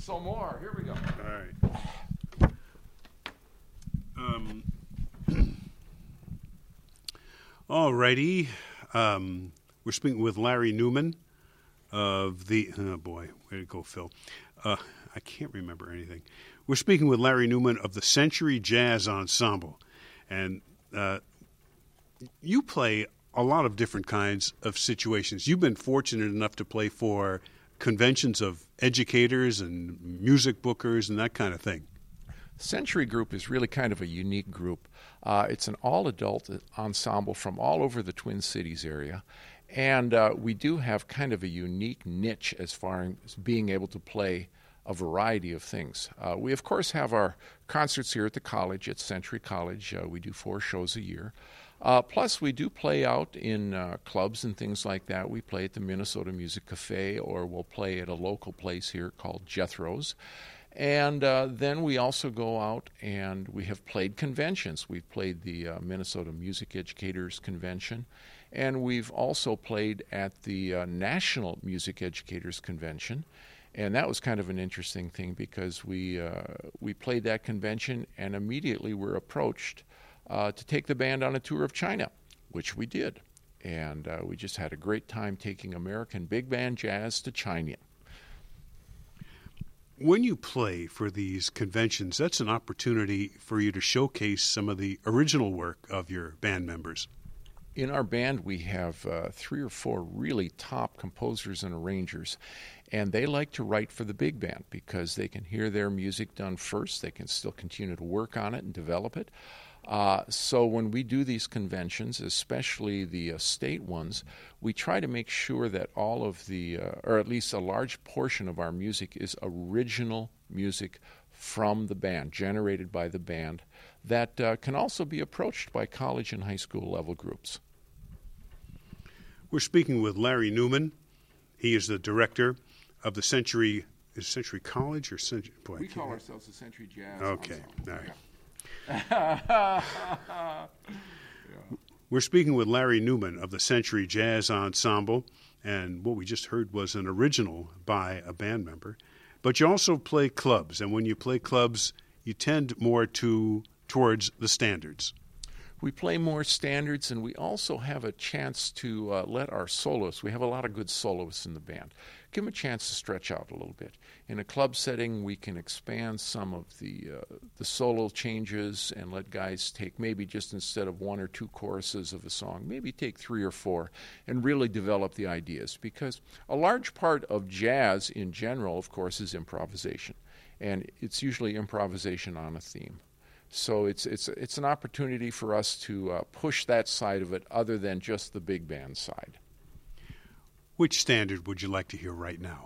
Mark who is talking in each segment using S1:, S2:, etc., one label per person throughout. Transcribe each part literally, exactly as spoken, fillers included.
S1: So more. Here we go.
S2: All right. Um, all righty. Um, we're speaking with Larry Newman of the, oh boy, way to go, Phil. Uh, I can't remember anything. We're speaking with Larry Newman of the Century Jazz Ensemble. And uh, you play a lot of different kinds of situations. You've been fortunate enough to play for conventions of educators and music bookers and that kind of thing.
S1: Century Group is really kind of a unique group. Uh, it's an all-adult ensemble from all over the Twin Cities area, and uh, we do have kind of a unique niche as far as being able to play a variety of things. Uh, we, of course, have our concerts here at the college, at Century College. Uh, we do four shows a year. Uh, plus, we do play out in uh, clubs and things like that. We play at the Minnesota Music Cafe, or we'll play at a local place here called Jethro's. And uh, then we also go out and we have played conventions. We've played the uh, Minnesota Music Educators Convention, and we've also played at the uh, National Music Educators Convention. And that was kind of an interesting thing because we uh, we played that convention and immediately were approached uh, to take the band on a tour of China, which we did. And uh, we just had a great time taking American big band jazz to China.
S2: When you play for these conventions, that's an opportunity for you to showcase some of the original work of your band members.
S1: In our band, we have uh, three or four really top composers and arrangers, and they like to write for the big band because they can hear their music done first. They can still continue to work on it and develop it. Uh, so when we do these conventions, especially the uh, state ones, we try to make sure that all of the, uh, or at least a large portion of our music is original music from the band, generated by the band, that uh, can also be approached by college and high school level groups.
S2: We're speaking with Larry Newman. He is the director of the Century, is Century College or Century? Boy,
S1: we call ourselves the Century Jazz
S2: Okay,
S1: Ensemble.
S2: all right.
S1: Yeah.
S2: We're speaking with Larry Newman of the Century Jazz Ensemble, and what we just heard was an original by a band member. But you also play clubs, and when you play clubs, you tend more to towards the standards.
S1: We play more standards, and we also have a chance to uh, let our soloists, we have a lot of good soloists in the band, give them a chance to stretch out a little bit. In a club setting, we can expand some of the uh, the solo changes and let guys take maybe just instead of one or two choruses of a song, maybe take three or four and really develop the ideas. Because a large part of jazz in general, of course, is improvisation. And it's usually improvisation on a theme. So it's it's it's an opportunity for us to uh, push that side of it other than just the big band side.
S2: Which standard would you like to hear right now?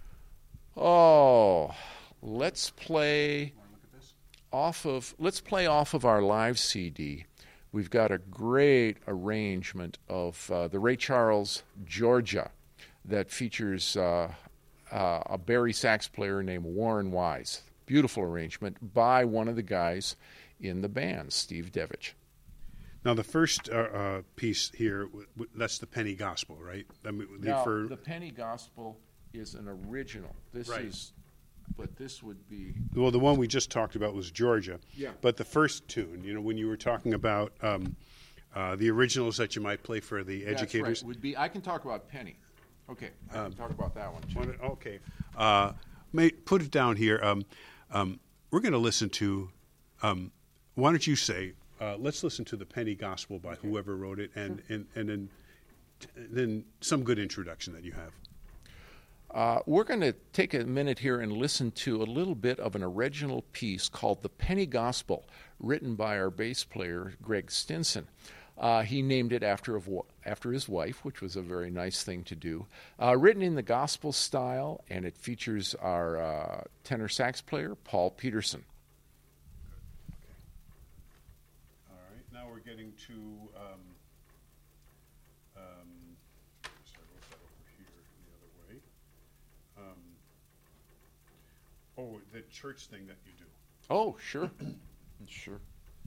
S1: Oh, let's play off of let's play off of our live C D. We've got a great arrangement of uh, the Ray Charles Georgia that features uh, uh, a Barry sax player named Warren Wise. Beautiful arrangement by one of the guys in the band, Steve Devich.
S2: Now, the first uh, uh, piece here, w- w- that's the Penny Gospel, right? I mean, the
S1: Now,
S2: for...
S1: the Penny Gospel is an original. This
S2: Right.
S1: is, but this would be...
S2: Well, the one we just talked about was Georgia.
S1: Yeah.
S2: But the first tune, you know, when you were talking about um, uh, the originals that you might play for the educators.
S1: That's right. Would be, I can talk about Penny. Okay, I
S2: Um,
S1: can talk about that one, too.
S2: Wanna- Okay. Uh, may, put it down here. Um, um, we're going to listen to, um, why don't you say, uh, let's listen to the Penny Gospel by
S1: Okay.
S2: whoever wrote it, and, and, and then, then some good introduction that you have.
S1: Uh, we're going to take a minute here and listen to a little bit of an original piece called The Penny Gospel, written by our bass player, Greg Stinson. Uh, he named it after, of, after his wife, which was a very nice thing to do. Uh, written in the gospel style, and it features our uh, tenor sax player, Paul Peterson.
S2: All right. Now we're getting to, um, um, sorry, what's that over here the other way? Um, oh, the church thing that you do.
S1: Oh, sure. Sure.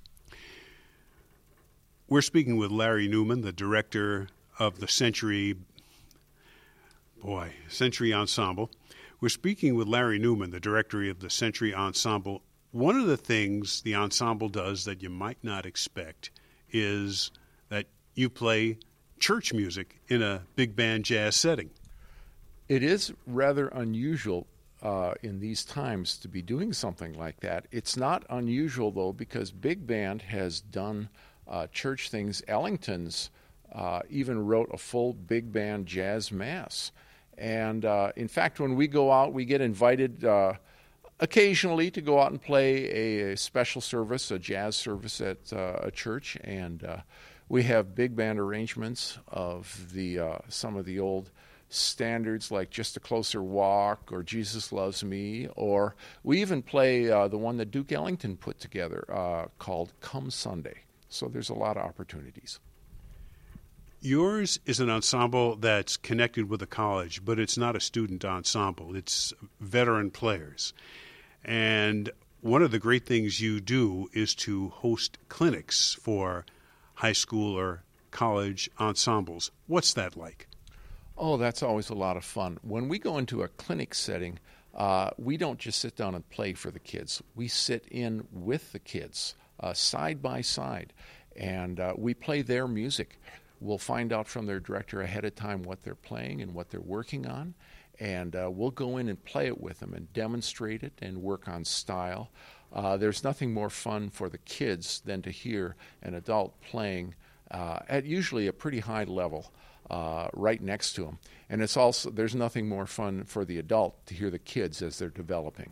S2: We're speaking with Larry Newman, the director of the Century, boy, Century Ensemble. We're speaking with Larry Newman, the director of the Century Ensemble. One of the things the ensemble does that you might not expect is that you play church music in a big band jazz setting.
S1: It is rather unusual uh, in these times to be doing something like that. It's not unusual, though, because big band has done uh, church things. Ellington's uh, even wrote a full big band jazz mass. And uh, in fact, when we go out, we get invited uh, occasionally to go out and play a, a special service, a jazz service at uh, a church. And uh, we have big band arrangements of the uh, some of the old standards like Just a Closer Walk or Jesus Loves Me, or we even play uh, the one that Duke Ellington put together uh, called Come Sunday. So there's a lot of opportunities.
S2: Yours is an ensemble that's connected with a college, but it's not a student ensemble. It's veteran players. And one of the great things you do is to host clinics for high school or college ensembles. What's that like?
S1: Oh, that's always a lot of fun. When we go into a clinic setting, uh, we don't just sit down and play for the kids. We sit in with the kids, uh, side by side, and uh, we play their music. We'll find out from their director ahead of time what they're playing and what they're working on, and uh, we'll go in and play it with them and demonstrate it and work on style. Uh, there's nothing more fun for the kids than to hear an adult playing uh, at usually a pretty high level. Uh, right next to them. And it's also, there's nothing more fun for the adult to hear the kids as they're developing.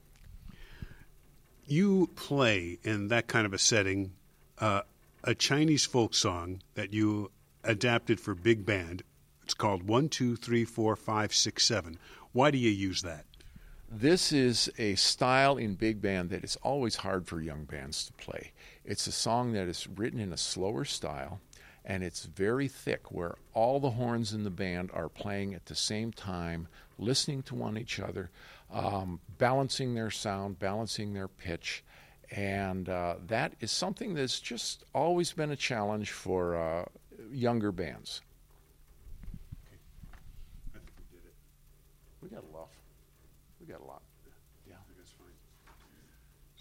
S2: You play in that kind of a setting uh, a Chinese folk song that you adapted for big band. It's called one, two, three, four, five, six, seven. Why do you use that?
S1: This is a style in big band that is always hard for young bands to play. It's a song that is written in a slower style, and it's very thick, where all the horns in the band are playing at the same time, listening to one each other, um, balancing their sound, balancing their pitch. And uh, that is something that's just always been a challenge for uh, younger bands.
S2: I think we did it.
S1: We got a lot. We got a lot.